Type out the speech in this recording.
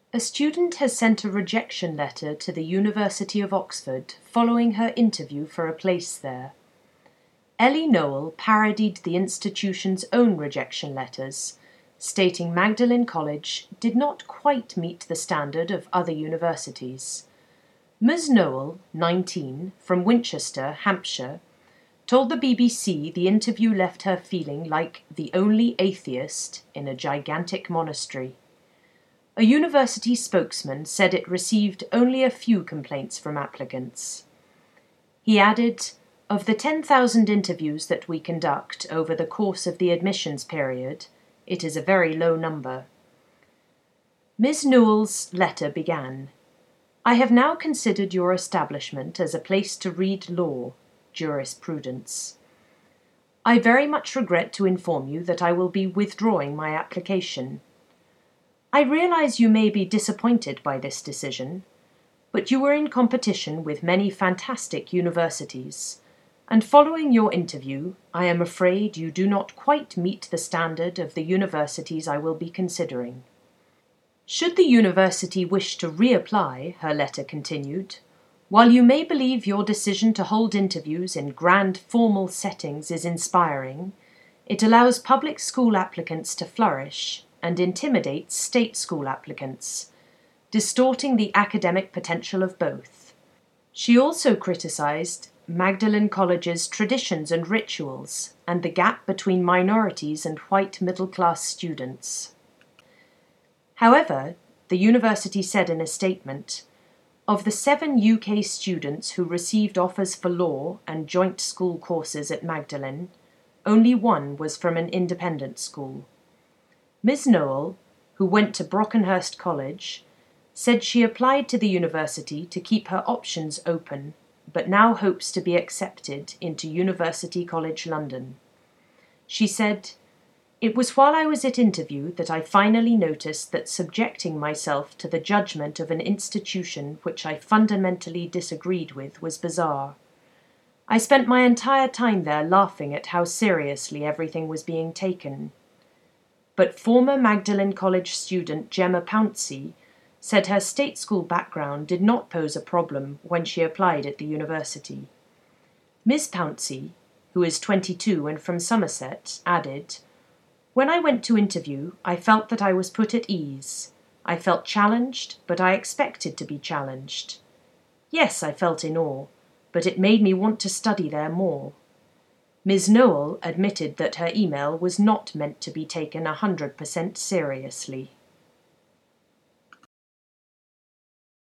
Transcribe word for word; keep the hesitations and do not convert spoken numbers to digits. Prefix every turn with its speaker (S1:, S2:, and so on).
S1: A student has sent a rejection letter to the University of Oxford following her interview for a place there. Ellie Noel parodied the institution's own rejection letters, stating Magdalen College did not quite meet the standard of other universities. Miz Noel, nineteen, from Winchester, Hampshire, told the B B C the interview left her feeling like the only atheist in a gigantic monastery. A university spokesman said it received only a few complaints from applicants. He added, "Of the ten thousand interviews that we conduct over the course of the admissions period, it is a very low number." Miz Newell's letter began, "I have now considered your establishment as a place to read law, jurisprudence. I very much regret to inform you that I will be withdrawing my application. I realize you may be disappointed by this decision, but you were in competition with many fantastic universities, and following your interview, I am afraid you do not quite meet the standard of the universities I will be considering." Should the university wish to reapply, her letter continued, "while you may believe your decision to hold interviews in grand formal settings is inspiring, it allows public school applicants to flourish and intimidates state school applicants, distorting the academic potential of both." She also criticized Magdalen College's traditions and rituals and the gap between minorities and white middle-class students. However, the university said in a statement, "Of the seven U K students who received offers for law and joint school courses at Magdalen, only one was from an independent school." Miz Noel, who went to Brockenhurst College, said she applied to the university to keep her options open, but now hopes to be accepted into University College London. She said, "It was while I was at interview that I finally noticed that subjecting myself to the judgment of an institution which I fundamentally disagreed with was bizarre. I spent my entire time there laughing at how seriously everything was being taken." But former Magdalen College student Gemma Pouncey said her state school background did not pose a problem when she applied at the university. Miz Pouncey, who is twenty-two and from Somerset, added, "When I went to interview, I felt that I was put at ease. I felt challenged, but I expected to be challenged. Yes, I felt in awe, but it made me want to study there more." Miz Noel admitted that her email was not meant to be taken one hundred percent seriously.